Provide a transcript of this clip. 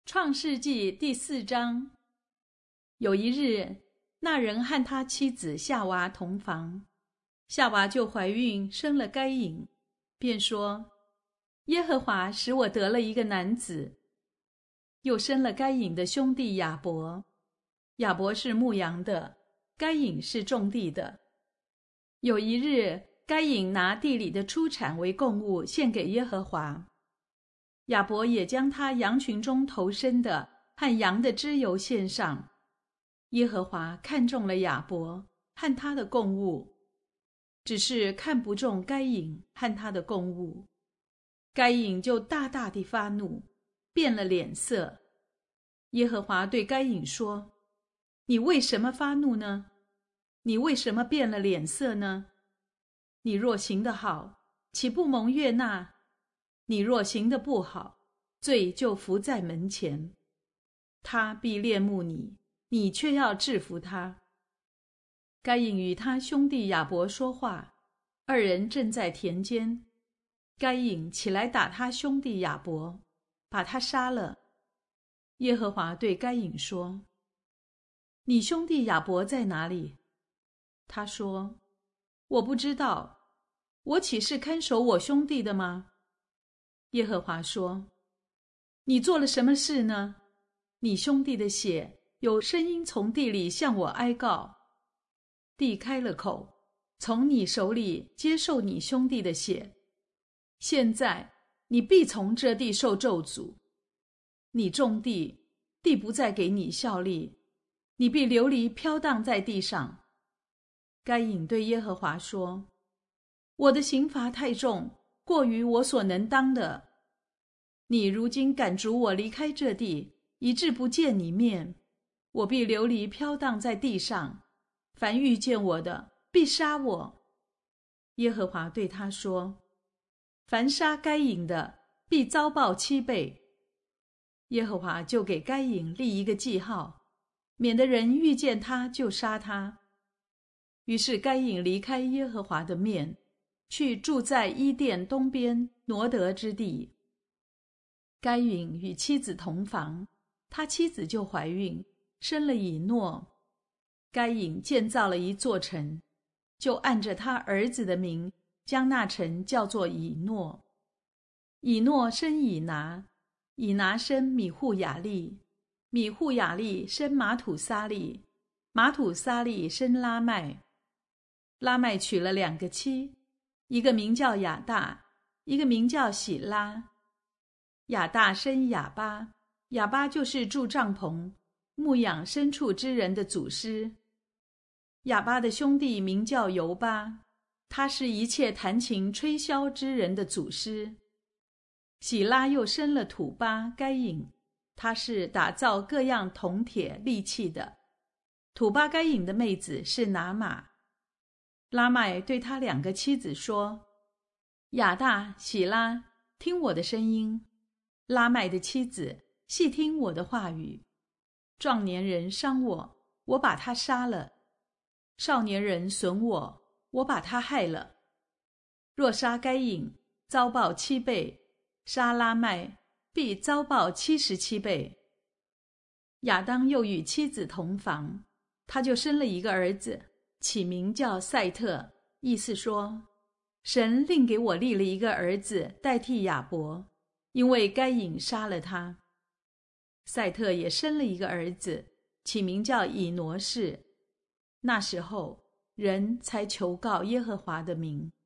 创世纪第4章。有一日，那人和他妻子夏娃同房，夏娃就怀孕，生了该隐，便说：耶和华使我得了一个男子。又生了该隐的兄弟亚伯，亚伯是牧羊的，该隐是种地的。有一日，该隐拿地里的出产为供物献给耶和华，亚伯也将他羊群中头生的和羊的脂油献上。耶和华看中了亚伯和他的供物，只是看不中该隐和他的供物。该隐就大大地发怒，变了脸色。耶和华对该隐说：你为什么发怒呢？你为什么变了脸色呢？你若行得好，岂不蒙悦纳？你若行得不好，罪就伏在门前，他必恋慕你，你却要制服他。该隐与他兄弟亚伯说话，二人正在田间。该隐起来打他兄弟亚伯，把他杀了。耶和华对该隐说：你兄弟亚伯在哪里？他说：我不知道，我岂是看守我兄弟的吗？耶和华说：你做了什么事呢？你兄弟的血有声音从地里向我哀告，地开了口，从你手里接受你兄弟的血。现在你必从这地受咒诅，你种地，地不再给你效力，你必流离飘荡在地上。该隐对耶和华说：我的刑罚太重，过于我所能当的。你如今赶逐我离开这地，以致不见你面，我必流离飘荡在地上，凡遇见我的必杀我。耶和华对他说：凡杀该隐的必遭报7倍。耶和华就给该隐立一个记号，免得人遇见他就杀他。于是该隐离开耶和华的面，去住在伊甸东边挪得之地。该隐与妻子同房，他妻子就怀孕，生了以诺。该隐建造了一座城，就按着他儿子的名，将那城叫做以诺。以诺生以拿，以拿生米户雅利，米户雅利生马土撒利，马土撒利生拉麦。拉麦娶了2个妻，一个名叫亚大，一个名叫喜拉。亚大生亚巴，亚巴就是住帐篷、牧养牲畜之人的祖师。亚巴的兄弟名叫犹巴，他是一切弹琴吹箫之人的祖师。喜拉又生了土巴该隐，他是打造各样铜铁利器的。土巴该隐的妹子是拿玛。拉麦对他2个妻子说：亚大、喜拉，听我的声音。拉麦的妻子，细听我的话语。壮年人伤我，我把他杀了；少年人损我，我把他害了。若杀该隐，遭报7倍；杀拉麦，必遭报77倍。亚当又与妻子同房，他就生了一个儿子，起名叫赛特，意思说：神另给我立了一个儿子代替亚伯，因为该隐杀了他。赛特也生了一个儿子，起名叫以挪士。那时候，人才求告耶和华的名。